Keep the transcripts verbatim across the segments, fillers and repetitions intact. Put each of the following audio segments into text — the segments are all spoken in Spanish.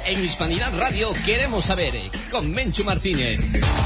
En Hispanidad Radio queremos saber, con Menchu Martínez.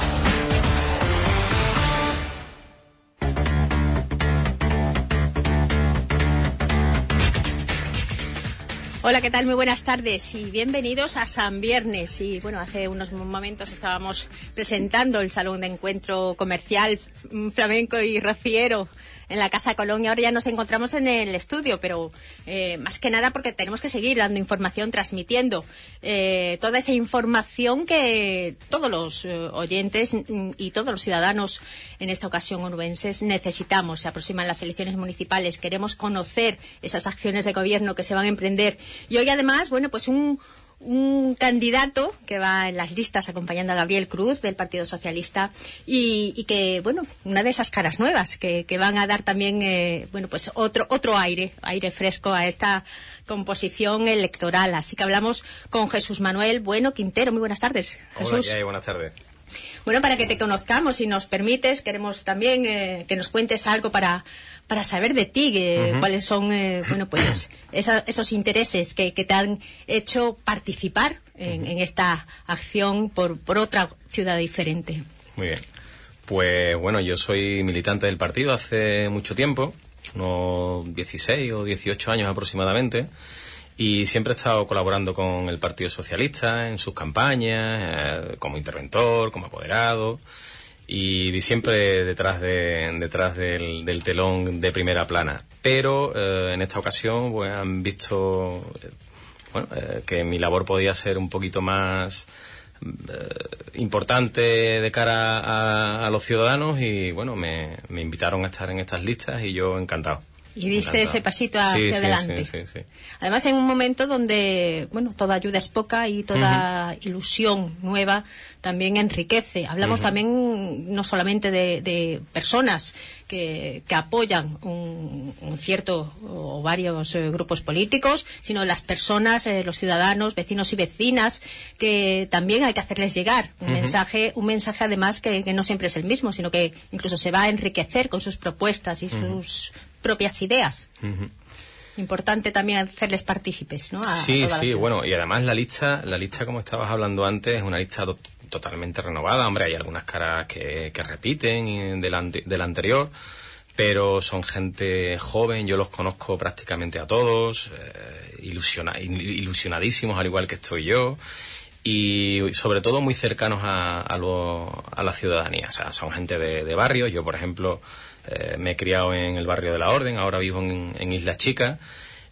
Hola, ¿qué tal? Muy buenas tardes y bienvenidos a San Viernes. Y bueno, hace unos momentos estábamos presentando el Salón de Encuentro Comercial Flamenco y Rociero en la Casa Colón, y ahora ya nos encontramos en el estudio, pero eh, más que nada porque tenemos que seguir dando información, transmitiendo eh, toda esa información que todos los eh, oyentes y todos los ciudadanos, en esta ocasión onubenses, necesitamos. Se aproximan las elecciones municipales, queremos conocer esas acciones de gobierno que se van a emprender, y hoy además, bueno, pues un un candidato que va en las listas acompañando a Gabriel Cruz del Partido Socialista y, y que, bueno, una de esas caras nuevas que, que van a dar también, eh, bueno, pues otro otro aire, aire fresco a esta composición electoral. Así que hablamos con Jesús Manuel Bueno Quintero. Muy buenas tardes, Jesús. Hola, ¿qué hay? Buenas tardes. Bueno, para que te conozcamos, si nos permites, queremos también eh, que nos cuentes algo para para saber de ti, eh, uh-huh. cuáles son, eh, bueno, pues esa, esos intereses que, que te han hecho participar en, uh-huh. en esta acción por, por otra ciudad diferente. Muy bien. Pues bueno, yo soy militante del partido hace mucho tiempo, unos dieciséis o dieciocho años aproximadamente, y siempre he estado colaborando con el Partido Socialista en sus campañas, eh, como interventor, como apoderado, y siempre detrás de detrás del, del telón de primera plana. Pero eh, en esta ocasión pues han visto eh, bueno eh, que mi labor podía ser un poquito más eh, importante de cara a, a los ciudadanos, y bueno, me, me invitaron a estar en estas listas y yo encantado. Y diste ese pasito hacia sí, sí, adelante. Sí, sí, sí. Además, en un momento donde, bueno, toda ayuda es poca y toda uh-huh. ilusión nueva también enriquece. Hablamos uh-huh. también no solamente de, de personas que, que apoyan un, un cierto o varios eh, grupos políticos, sino las personas, eh, los ciudadanos, vecinos y vecinas, que también hay que hacerles llegar un uh-huh. mensaje, un mensaje además que, que no siempre es el mismo, sino que incluso se va a enriquecer con sus propuestas y uh-huh. sus propias ideas. Uh-huh. Importante también hacerles partícipes, ¿no? A, sí, a sí, bueno, y además la lista, la lista como estabas hablando antes, es una lista do- totalmente renovada. Hombre, hay algunas caras que, que repiten de la, de la anterior, pero son gente joven, yo los conozco prácticamente a todos, eh, ilusiona, ilusionadísimos al igual que estoy yo, y sobre todo muy cercanos a, a, lo, a la ciudadanía. O sea, son gente de, de barrios. Yo, por ejemplo, eh, me he criado en el barrio de la Orden, ahora vivo en, en Islas Chicas,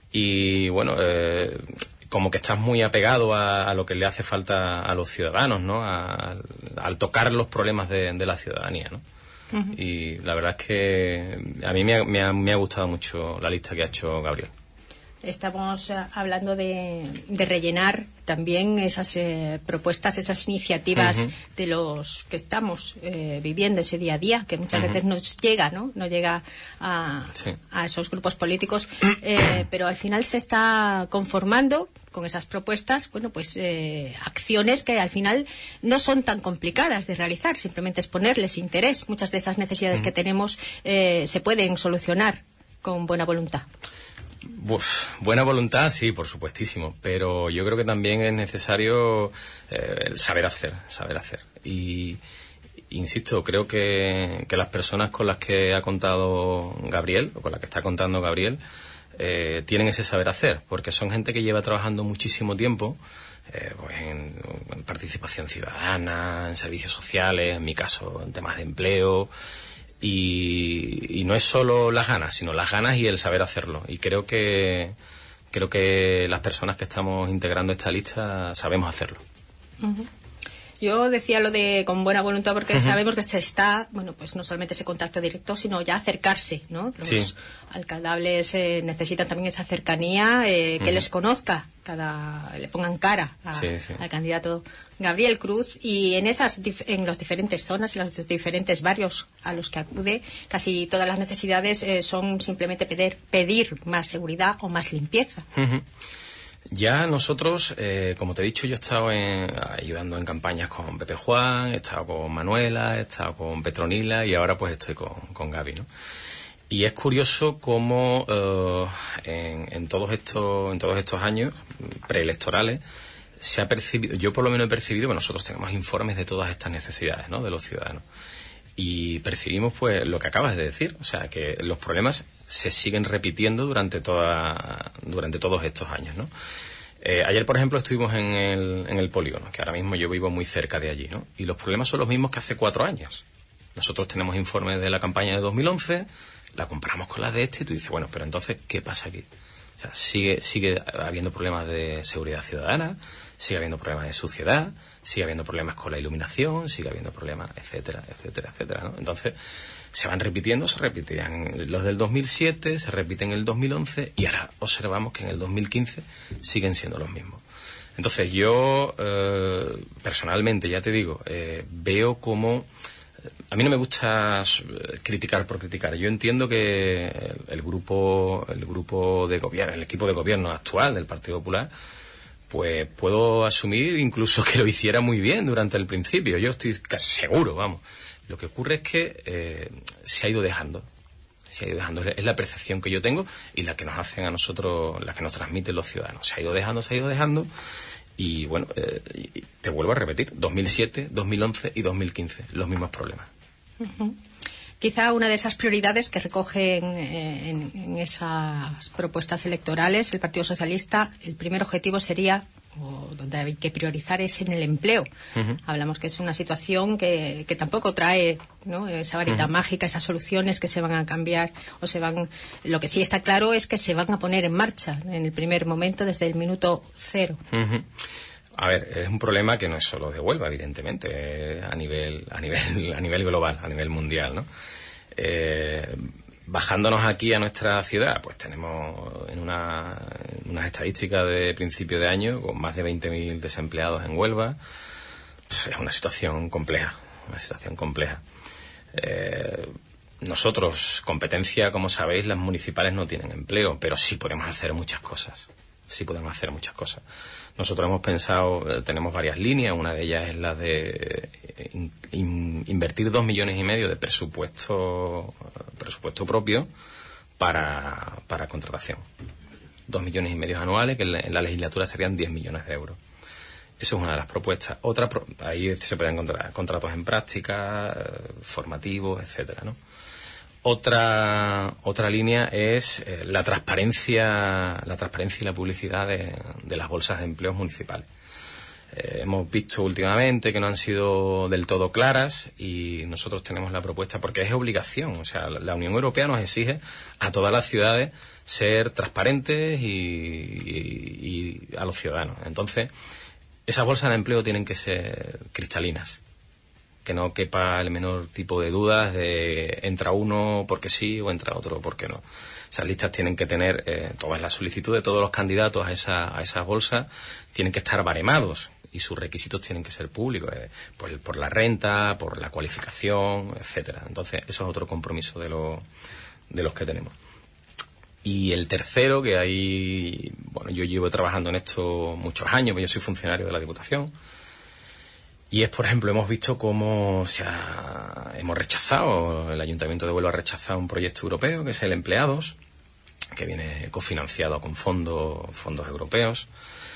y bueno, eh, como que estás muy apegado a, a lo que le hace falta a los ciudadanos, ¿no? A, al tocar los problemas de, de la ciudadanía, ¿no? Uh-huh. Y la verdad es que a mí me ha, me ha, me ha gustado mucho la lista que ha hecho Gabriel. Estamos uh, hablando de, de rellenar también esas eh, propuestas, esas iniciativas uh-huh. de los que estamos eh, viviendo ese día a día, que muchas uh-huh. veces nos llega, ¿no? No llega a, sí. a esos grupos políticos, eh, pero al final se está conformando con esas propuestas, bueno, pues eh, acciones que al final no son tan complicadas de realizar, simplemente es ponerles interés. Muchas de esas necesidades uh-huh. que tenemos eh, se pueden solucionar con buena voluntad. Uf, buena voluntad, sí, por supuestísimo, pero yo creo que también es necesario eh, el saber hacer, saber hacer. Y, insisto, creo que, que las personas con las que ha contado Gabriel, o con las que está contando Gabriel, eh, tienen ese saber hacer, porque son gente que lleva trabajando muchísimo tiempo, eh, pues en, en participación ciudadana, en servicios sociales, en mi caso, en temas de empleo. Y, y no es solo las ganas, sino las ganas y el saber hacerlo. Y creo que creo que las personas que estamos integrando esta lista sabemos hacerlo. Uh-huh. Yo decía lo de con buena voluntad porque uh-huh. sabemos que se está, bueno, pues no solamente ese contacto directo, sino ya acercarse, ¿no? Los sí. alcaldables eh, necesitan también esa cercanía, eh, que uh-huh. les conozca, cada le pongan cara a, sí, sí. al candidato Gabriel Cruz, y en esas en las diferentes zonas, en los diferentes barrios a los que acude, casi todas las necesidades eh, son simplemente pedir, pedir más seguridad o más limpieza. Uh-huh. Ya nosotros, eh, como te he dicho, yo he estado en, ayudando en campañas con Pepe Juan, he estado con Manuela, he estado con Petronila y ahora pues estoy con, con Gaby, ¿no? Y es curioso cómo eh, en, en todos estos en todos estos años preelectorales se ha percibido, yo por lo menos he percibido que nosotros tenemos informes de todas estas necesidades, ¿no?, de los ciudadanos. Y percibimos, pues, lo que acabas de decir, o sea, que los problemas se siguen repitiendo durante toda, durante todos estos años, ¿no? Eh, ayer, por ejemplo, estuvimos en el, en el polígono, que ahora mismo yo vivo muy cerca de allí, ¿no? Y los problemas son los mismos que hace cuatro años. Nosotros tenemos informes de la campaña de dos mil once, la comparamos con las de este y tú dices, bueno, pero entonces, ¿qué pasa aquí? O sea, sigue, sigue habiendo problemas de seguridad ciudadana, sigue habiendo problemas de suciedad, sigue habiendo problemas con la iluminación, sigue habiendo problemas, etcétera, etcétera, etcétera, ¿no? Entonces, se van repitiendo, se repitían los del dos mil siete, se repiten en el dos mil once y ahora observamos que en el dos mil quince siguen siendo los mismos. Entonces, yo, eh, personalmente, ya te digo, eh, veo como... A mí no me gusta criticar por criticar. Yo entiendo que el grupo, el grupo de gobierno, el equipo de gobierno actual del Partido Popular, pues puedo asumir incluso que lo hiciera muy bien durante el principio. Yo estoy casi seguro, vamos. Lo que ocurre es que eh, se ha ido dejando. Se ha ido dejando. Es la percepción que yo tengo y la que nos hacen a nosotros, la que nos transmiten los ciudadanos. Se ha ido dejando, se ha ido dejando. Y bueno, eh, y te vuelvo a repetir, dos mil siete, dos mil once y dos mil quince, los mismos problemas. Uh-huh. Quizá una de esas prioridades que recogen eh, en, en esas propuestas electorales el Partido Socialista, el primer objetivo sería, o donde hay que priorizar, es en el empleo. Uh-huh. Hablamos que es una situación que, que tampoco trae, ¿no?, esa varita uh-huh. mágica, esas soluciones que se van a cambiar o se van. Lo que sí está claro es que se van a poner en marcha en el primer momento, desde el minuto cero. Uh-huh. A ver, es un problema que no es solo de Huelva, evidentemente, a nivel, a nivel, a nivel global, a nivel mundial, ¿no? Eh, bajándonos aquí a nuestra ciudad, pues tenemos en una, en unas estadísticas de principio de año con más de veinte mil desempleados en Huelva. Pues es una situación compleja, una situación compleja. Eh, nosotros, competencia, como sabéis, las municipales no tienen empleo, pero sí podemos hacer muchas cosas. Sí podemos hacer muchas cosas. Nosotros hemos pensado, tenemos varias líneas, una de ellas es la de in, in, invertir dos millones y medio de presupuesto presupuesto propio para, para contratación. Dos millones y medio anuales, que en la, en la legislatura serían diez millones de euros. Eso es una de las propuestas. Otra, ahí se pueden encontrar contratos en práctica, formativos, etcétera, ¿no? Otra otra línea es eh, la transparencia la transparencia y la publicidad de, de las bolsas de empleo municipales. Eh, hemos visto últimamente que no han sido del todo claras y nosotros tenemos la propuesta porque es obligación. O sea, la Unión Europea nos exige a todas las ciudades ser transparentes y, y, y a los ciudadanos. Entonces, esas bolsas de empleo tienen que ser cristalinas, que no quepa el menor tipo de dudas de entra uno porque sí o entra otro porque no. Esas listas tienen que tener eh, todas las solicitudes de todos los candidatos a esa a esas bolsas tienen que estar baremados y sus requisitos tienen que ser públicos, eh, por, por la renta, por la cualificación, etcétera. Entonces, eso es otro compromiso de los de los que tenemos. Y el tercero, que ahí, bueno, yo llevo trabajando en esto muchos años, porque yo soy funcionario de la Diputación. Y es, por ejemplo, hemos visto cómo se ha, hemos rechazado, el Ayuntamiento de Huelva ha rechazado un proyecto europeo, que es el Empleados, que viene cofinanciado con fondos, fondos europeos,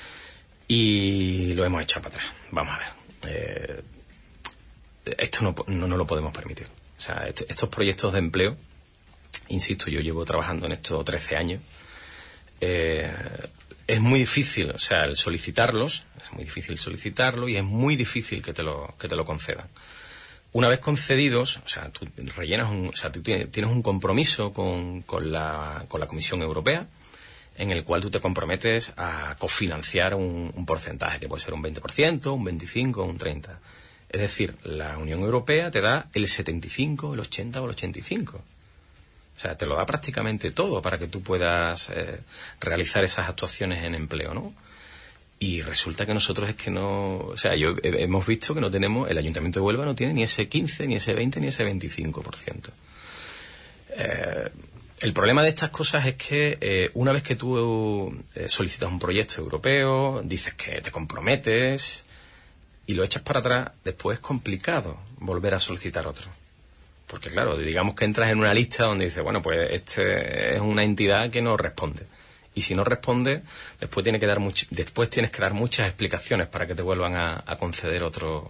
y lo hemos echado para atrás. Vamos a ver. Eh, esto no, no, no lo podemos permitir. O sea, est- estos proyectos de empleo, insisto, yo llevo trabajando en esto trece años, eh, es muy difícil, o sea, el solicitarlos, es muy difícil solicitarlo y es muy difícil que te lo, que te lo concedan. Una vez concedidos, o sea, tú rellenas un, o sea, tú tienes, tienes un compromiso con, con la, con la Comisión Europea, en el cual tú te comprometes a cofinanciar un, un porcentaje, que puede ser un veinte por ciento, un veinticinco por ciento, un treinta por ciento. Es decir, la Unión Europea te da el setenta y cinco, el ochenta o el ochenta y cinco por ciento. O sea, te lo da prácticamente todo para que tú puedas eh, realizar esas actuaciones en empleo, ¿no? Y resulta que nosotros es que no... O sea, yo he, hemos visto que no tenemos... El Ayuntamiento de Huelva no tiene ni ese quince, ni ese veinte, ni ese veinticinco por ciento. Eh, el problema de estas cosas es que eh, una vez que tú eh, solicitas un proyecto europeo, dices que te comprometes y lo echas para atrás, después es complicado volver a solicitar otro. Porque claro, digamos que entras en una lista donde dices, bueno, pues este es una entidad que no responde. Y si no responde, después tiene que dar much- después tienes que dar muchas explicaciones para que te vuelvan a, a conceder otro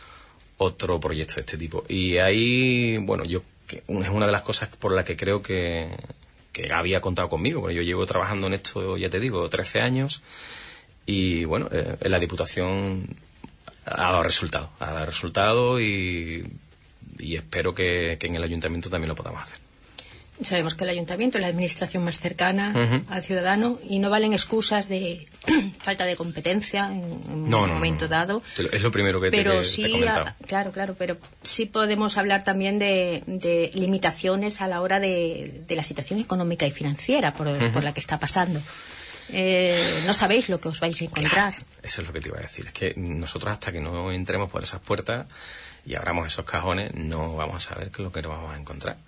otro proyecto de este tipo. Y ahí, bueno, yo que es una de las cosas por las que creo que, que Gaby ha contado conmigo, porque yo llevo trabajando en esto, ya te digo, trece años, y bueno, eh, en la Diputación ha dado resultado, ha dado resultado y, y espero que, que en el Ayuntamiento también lo podamos hacer. Sabemos que el Ayuntamiento es la administración más cercana uh-huh. al ciudadano y no valen excusas de falta de competencia en, en no, un no, momento no. dado. Es lo primero que pero te, sí, te he comentado. A, claro, claro, pero sí podemos hablar también de, de limitaciones a la hora de, de la situación económica y financiera por, uh-huh. por la que está pasando. Eh, no sabéis lo que os vais a encontrar. Claro, eso es lo que te iba a decir. Es que nosotros hasta que no entremos por esas puertas y abramos esos cajones no vamos a saber qué es lo que nos vamos a encontrar.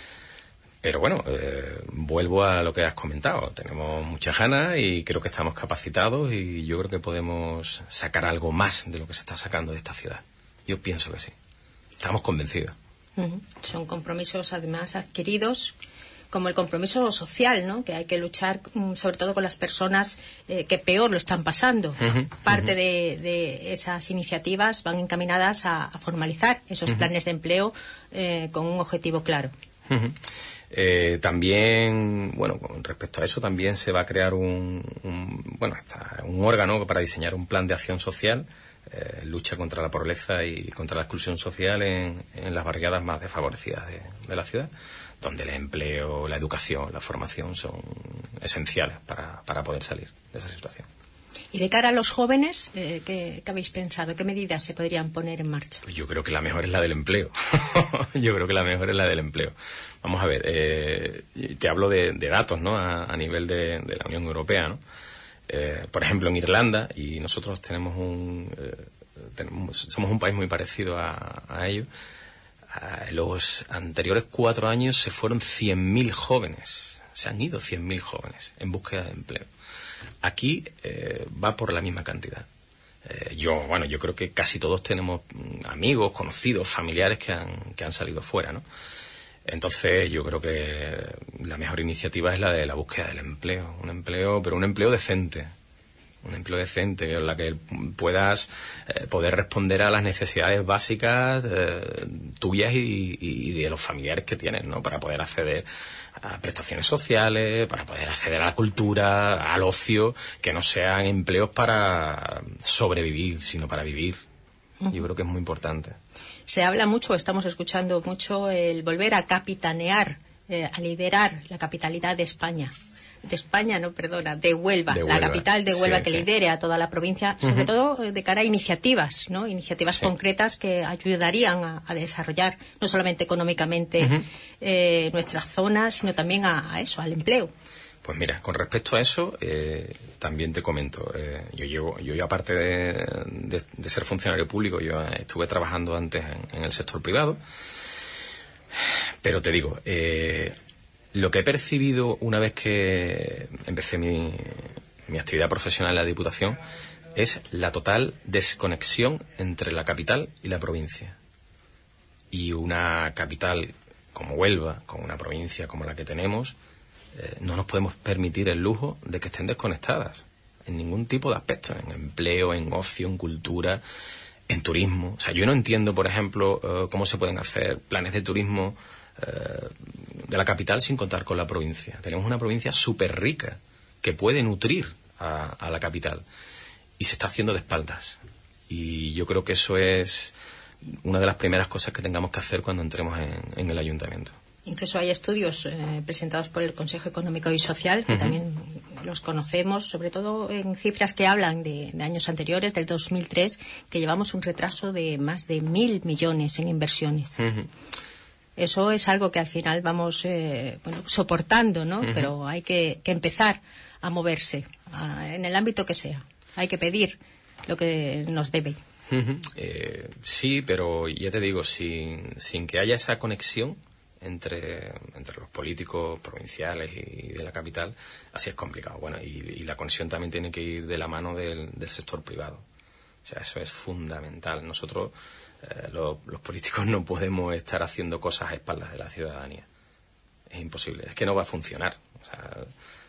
Pero bueno, eh, vuelvo a lo que has comentado. Tenemos muchas ganas y creo que estamos capacitados y yo creo que podemos sacar algo más de lo que se está sacando de esta ciudad. Yo pienso que sí. Estamos convencidos. Uh-huh. Son compromisos además adquiridos, como el compromiso social, ¿no? Que hay que luchar um, sobre todo con las personas eh, que peor lo están pasando. Uh-huh. Parte uh-huh. de, de esas iniciativas van encaminadas a, a formalizar esos uh-huh. planes de empleo eh, con un objetivo claro. Uh-huh. Eh, también, bueno, con respecto a eso, también se va a crear un, un bueno, hasta un órgano para diseñar un plan de acción social, eh, lucha contra la pobreza y contra la exclusión social en, en las barriadas más desfavorecidas de, de la ciudad, donde el empleo, la educación, la formación son esenciales para, para poder salir de esa situación. Y de cara a los jóvenes, eh, ¿qué, ¿qué habéis pensado? ¿Qué medidas se podrían poner en marcha? Yo creo que la mejor es la del empleo. Yo creo que la mejor es la del empleo. Vamos a ver, eh, te hablo de, de datos, ¿no? A, a nivel de, de la Unión Europea, ¿no? Eh, por ejemplo, en Irlanda, y nosotros tenemos un, eh, tenemos, somos un país muy parecido a, a ellos. En los anteriores cuatro años se fueron cien mil jóvenes. Se han ido cien mil jóvenes en búsqueda de empleo. Aquí eh, va por la misma cantidad. Eh, yo, bueno, yo creo que casi todos tenemos amigos, conocidos, familiares que han, que han salido fuera, ¿no? Entonces, yo creo que la mejor iniciativa es la de la búsqueda del empleo. Un empleo, pero un empleo decente. Un empleo decente en la que puedas eh, poder responder a las necesidades básicas eh, tuyas y, y de los familiares que tienes, ¿no? Para poder acceder a prestaciones sociales, para poder acceder a la cultura, al ocio, que no sean empleos para sobrevivir, sino para vivir. Uh-huh. Yo creo que es muy importante. Se habla mucho, estamos escuchando mucho el volver a capitanear, eh, a liderar la capitalidad de España. De España, no, perdona, de Huelva, de la Huelva. capital de Huelva, sí, que sí. lidere a toda la provincia, sobre uh-huh. todo de cara a iniciativas, ¿no? Iniciativas sí. concretas que ayudarían a, a desarrollar no solamente económicamente uh-huh. eh, nuestras zonas, sino también a, a eso, al empleo. Pues mira, con respecto a eso, eh, también te comento. Eh, yo llevo, yo, yo aparte de, de, de ser funcionario público, yo estuve trabajando antes en, en el sector privado. Pero te digo, eh, lo que he percibido una vez que empecé mi, mi actividad profesional en la Diputación es la total desconexión entre la capital y la provincia. Y una capital como Huelva, con una provincia como la que tenemos, eh, no nos podemos permitir el lujo de que estén desconectadas en ningún tipo de aspecto, en empleo, en ocio, en cultura, en turismo. O sea, yo no entiendo, por ejemplo, eh, cómo se pueden hacer planes de turismo eh, de la capital sin contar con la provincia. Tenemos una provincia súper rica que puede nutrir a, a la capital y se está haciendo de espaldas. Y yo creo que eso es una de las primeras cosas que tengamos que hacer cuando entremos en, en el ayuntamiento. Incluso hay estudios eh, presentados por el Consejo Económico y Social, que uh-huh. también los conocemos, sobre todo en cifras que hablan de, de años anteriores, del dos mil tres, que llevamos un retraso de más de mil millones en inversiones. Uh-huh. Eso es algo que al final vamos eh, bueno, soportando, ¿no? Uh-huh. Pero hay que, que empezar a moverse a, en el ámbito que sea. Hay que pedir lo que nos debe. Uh-huh. Eh, sí, pero ya te digo, sin, sin que haya esa conexión entre, entre los políticos provinciales y de la capital, así es complicado. Bueno, y, y la conexión también tiene que ir de la mano del, del sector privado. O sea, eso es fundamental. Nosotros, eh, los, los políticos, no podemos estar haciendo cosas a espaldas de la ciudadanía. Es imposible. Es que no va a funcionar. O sea,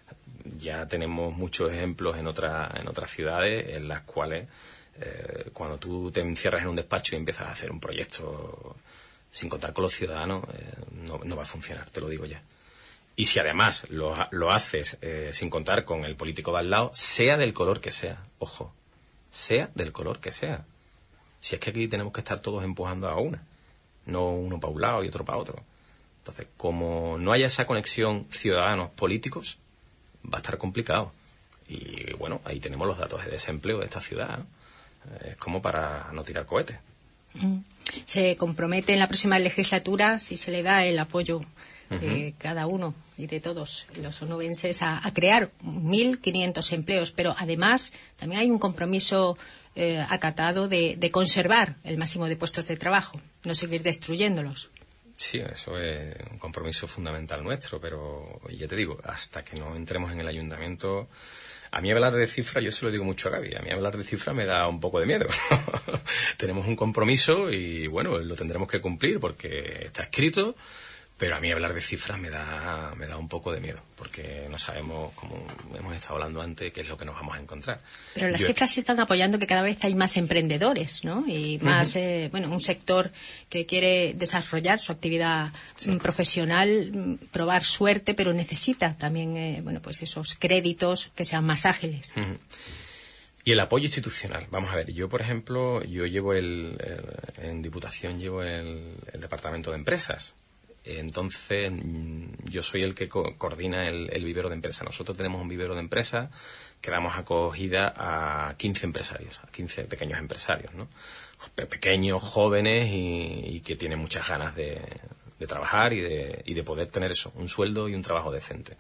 ya tenemos muchos ejemplos en, otra, en otras ciudades en las cuales eh, cuando tú te encierras en un despacho y empiezas a hacer un proyecto sin contar con los ciudadanos, eh, no, no va a funcionar, te lo digo ya. Y si además lo, lo haces eh, sin contar con el político de al lado, sea del color que sea, ojo, sea del color que sea. Si es que aquí tenemos que estar todos empujando a una, no uno para un lado y otro para otro. Entonces, como no haya esa conexión ciudadanos-políticos, va a estar complicado. Y bueno, ahí tenemos los datos de desempleo de esta ciudad, ¿no? Es como para no tirar cohetes. Se compromete en la próxima legislatura, si se le da el apoyo de uh-huh. cada uno y de todos los onubenses, a, a crear mil quinientos empleos, pero además también hay un compromiso eh, acatado de, de conservar el máximo de puestos de trabajo, no seguir destruyéndolos. Sí, eso es un compromiso fundamental nuestro, pero ya te digo, hasta que no entremos en el ayuntamiento... A mí hablar de cifras, yo se lo digo mucho a Gaby, a mí hablar de cifras me da un poco de miedo. Tenemos un compromiso y, bueno, lo tendremos que cumplir porque está escrito, pero a mí hablar de cifras me da me da un poco de miedo, porque no sabemos, como hemos estado hablando antes, qué es lo que nos vamos a encontrar. Pero las yo... cifras sí están apoyando que cada vez hay más emprendedores, ¿no? Y más, uh-huh. eh, bueno, un sector que quiere desarrollar su actividad sí. profesional, probar suerte, pero necesita también, eh, bueno, pues esos créditos que sean más ágiles. Uh-huh. Y el apoyo institucional. Vamos a ver, yo, por ejemplo, yo llevo el, el en Diputación llevo el, el departamento de empresas. Entonces, yo soy el que co- coordina el, el vivero de empresas. Nosotros tenemos un vivero de empresas que damos acogida a quince empresarios, a quince pequeños empresarios, ¿no? Pe- pequeños, jóvenes y, y que tienen muchas ganas de, de trabajar y de, y de poder tener eso, un sueldo y un trabajo decente.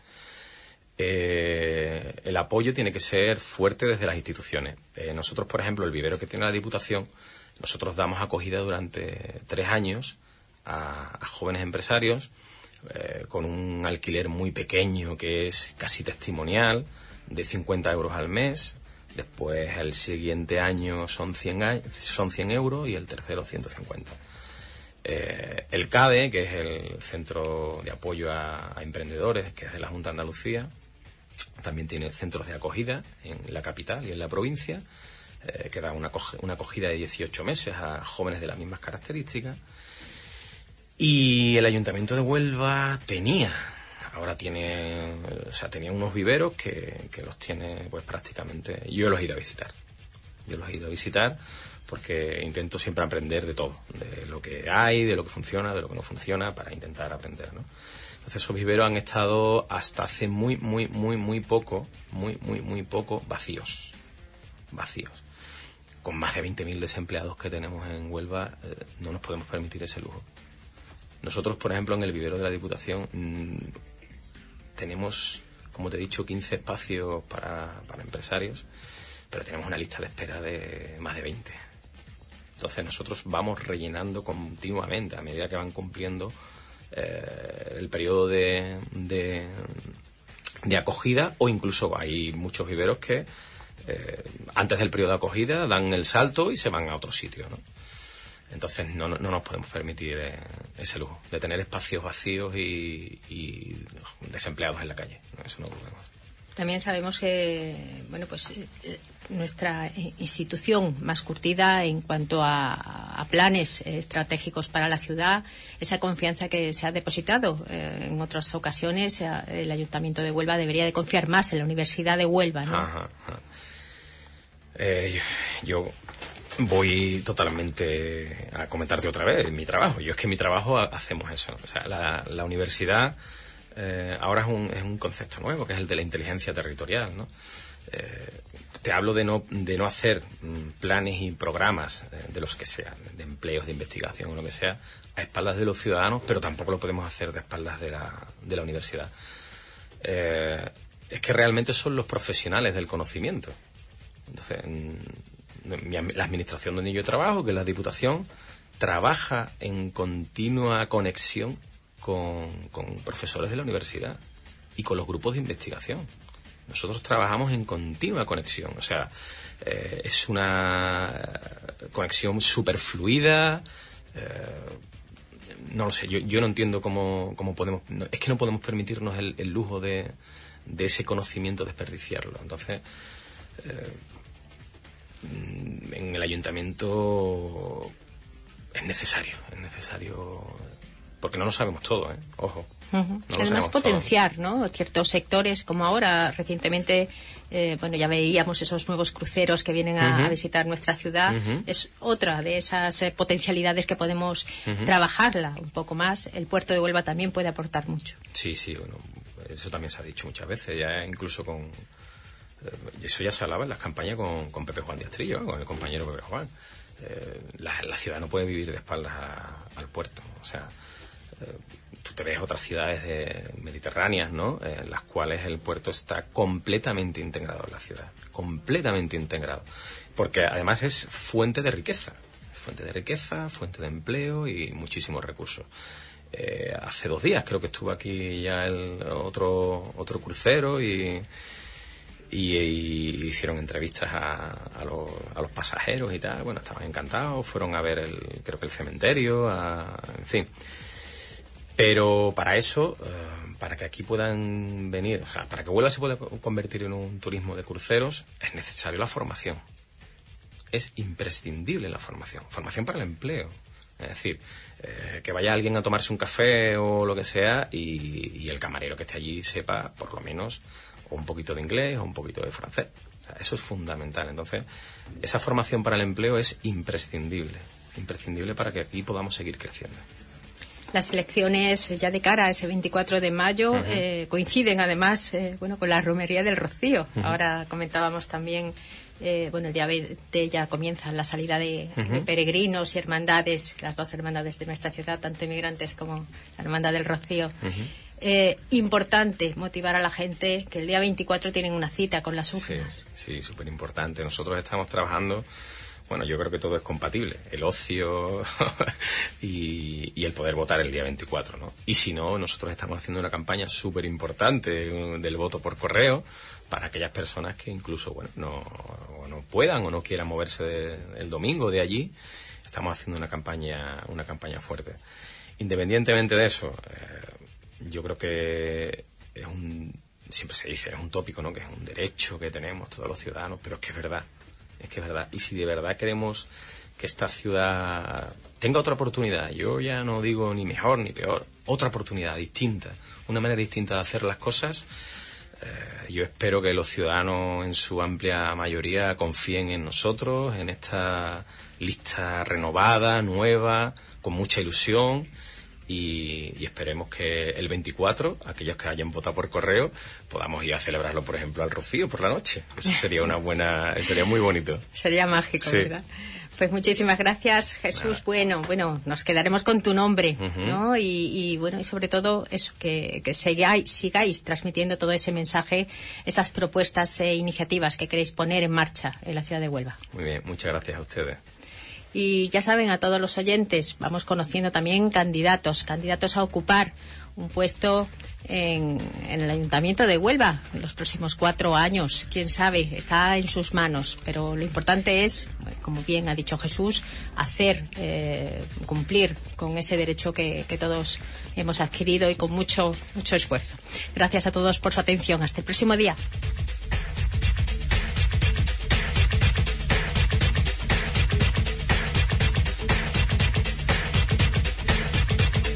Eh, el apoyo tiene que ser fuerte desde las instituciones. Eh, nosotros, por ejemplo, el vivero que tiene la Diputación, nosotros damos acogida durante tres años A, a jóvenes empresarios eh, con un alquiler muy pequeño que es casi testimonial de cincuenta euros al mes. Después el siguiente año son cien, son cien euros y el tercero ciento cincuenta. Eh, el CADE, que es el Centro de Apoyo a, a Emprendedores, que es de la Junta de Andalucía, también tiene centros de acogida en la capital y en la provincia, eh, que da una, una acogida de dieciocho meses a jóvenes de las mismas características. Y el Ayuntamiento de Huelva tenía, ahora tiene, o sea, tenía unos viveros que, que los tiene, pues prácticamente, yo los he ido a visitar. Yo los he ido a visitar porque intento siempre aprender de todo, de lo que hay, de lo que funciona, de lo que no funciona, para intentar aprender, ¿no? Entonces esos viveros han estado hasta hace muy, muy, muy, muy poco, muy, muy, muy poco vacíos. Vacíos. Con más de veinte mil desempleados que tenemos en Huelva, eh, no nos podemos permitir ese lujo. Nosotros, por ejemplo, en el vivero de la Diputación mmm, tenemos, como te he dicho, quince espacios para, para empresarios, pero tenemos una lista de espera de más de veinte. Entonces nosotros vamos rellenando continuamente a medida que van cumpliendo eh, el periodo de, de, de acogida, o incluso hay muchos viveros que eh, antes del periodo de acogida dan el salto y se van a otro sitio, ¿no? Entonces no, no, no nos podemos permitir eh, ese lujo de tener espacios vacíos y, y desempleados en la calle. No, eso no lo podemos. También sabemos que, bueno, pues eh, nuestra institución más curtida en cuanto a, a planes eh, estratégicos para la ciudad, esa confianza que se ha depositado eh, en otras ocasiones, eh, el Ayuntamiento de Huelva debería de confiar más en la Universidad de Huelva, ¿no? Ajá, ajá. Eh, yo voy totalmente a comentarte otra vez mi trabajo. Yo es que en mi trabajo hacemos eso. O sea, la, la universidad eh, ahora es un, es un concepto nuevo, que es el de la inteligencia territorial, ¿no? Eh, te hablo de no, de no hacer mm, planes y programas eh, de los que sean, de empleos, de investigación o lo que sea, a espaldas de los ciudadanos, pero tampoco lo podemos hacer de espaldas de la, de la universidad. Eh, es que realmente son los profesionales del conocimiento. Entonces, la administración donde yo trabajo, que es la Diputación, trabaja en continua conexión con, con profesores de la universidad y con los grupos de investigación. Nosotros trabajamos en continua conexión, o sea, eh, es una conexión súper fluida. Eh, no lo sé, yo, yo no entiendo cómo, cómo podemos... No, es que no podemos permitirnos el, el lujo de, de ese conocimiento desperdiciarlo. Entonces, eh, en el ayuntamiento es necesario, es necesario, porque no lo sabemos todo, ¿eh? Ojo. Uh-huh. No Además, potenciar, ¿no?, ciertos sectores, como ahora recientemente, eh, bueno, ya veíamos esos nuevos cruceros que vienen a, uh-huh. a visitar nuestra ciudad. Uh-huh. Es otra de esas eh, potencialidades que podemos uh-huh. trabajarla un poco más. El puerto de Huelva también puede aportar mucho. Sí, sí, bueno, eso también se ha dicho muchas veces, ya incluso con... Eh, eso ya se hablaba en las campañas con, con Pepe Juan Díaz Trillo, ¿no?, con el compañero Pepe Juan. Eh, la, la ciudad no puede vivir de espaldas a, al puerto, o sea... Eh, tú te ves otras ciudades de, mediterráneas, ¿no?, en las cuales el puerto está completamente integrado en la ciudad, completamente integrado, porque además es fuente de riqueza, fuente de riqueza, fuente de empleo y muchísimos recursos. Eh, hace dos días creo que estuvo aquí ya el otro otro crucero y, y, y hicieron entrevistas a, a, los, a los pasajeros y tal. Bueno, estaban encantados, fueron a ver el, creo que el cementerio, a, en fin. Pero para eso, eh, para que aquí puedan venir, o sea, para que Huelva se pueda convertir en un turismo de cruceros, es necesario la formación. Es imprescindible la formación. Formación para el empleo. Es decir, eh, que vaya alguien a tomarse un café o lo que sea y, y el camarero que esté allí sepa, por lo menos, o un poquito de inglés o un poquito de francés. O sea, eso es fundamental. Entonces, esa formación para el empleo es imprescindible. Imprescindible para que aquí podamos seguir creciendo. Las elecciones ya de cara a ese veinticuatro de mayo uh-huh. eh, coinciden además eh, bueno, con la romería del Rocío. Uh-huh. Ahora comentábamos también, eh, bueno, el día veinte ya comienza la salida de, uh-huh. de peregrinos y hermandades, las dos hermandades de nuestra ciudad, tanto inmigrantes como la Hermandad del Rocío. Uh-huh. Eh, importante motivar a la gente que el día veinticuatro tienen una cita con las urnas. Sí, sí, súper importante. Nosotros estamos trabajando... Bueno, yo creo que todo es compatible, el ocio y, y el poder votar el día veinticuatro, ¿no? Y si no, nosotros estamos haciendo una campaña súper importante del voto por correo para aquellas personas que incluso, bueno, no, no puedan o no quieran moverse de, el domingo de allí. Estamos haciendo una campaña, una campaña fuerte. Independientemente de eso, eh, yo creo que es un, siempre se dice, es un tópico, ¿no?, que es un derecho que tenemos todos los ciudadanos, pero es que es verdad. Es que es verdad. Y si de verdad queremos que esta ciudad tenga otra oportunidad, yo ya no digo ni mejor ni peor, otra oportunidad distinta, una manera distinta de hacer las cosas, eh, yo espero que los ciudadanos en su amplia mayoría confíen en nosotros, en esta lista renovada, nueva, con mucha ilusión. Y, y esperemos que el veinticuatro, aquellos que hayan votado por correo, podamos ir a celebrarlo, por ejemplo, al Rocío por la noche. Eso sería una buena, sería muy bonito. Sería mágico, sí. ¿Verdad? Pues muchísimas gracias, Jesús. Nada. Bueno, bueno, nos quedaremos con tu nombre, uh-huh. ¿no? Y, y bueno, y sobre todo eso, que, que sigáis, sigáis transmitiendo todo ese mensaje, esas propuestas e iniciativas que queréis poner en marcha en la ciudad de Huelva. Muy bien, muchas gracias a ustedes. Y ya saben, a todos los oyentes, vamos conociendo también candidatos, candidatos a ocupar un puesto en, en el Ayuntamiento de Huelva en los próximos cuatro años. Quién sabe, está en sus manos. Pero lo importante es, como bien ha dicho Jesús, hacer, eh, cumplir con ese derecho que, que todos hemos adquirido y con mucho, mucho esfuerzo. Gracias a todos por su atención. Hasta el próximo día.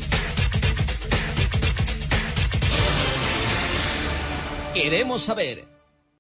Queremos saber.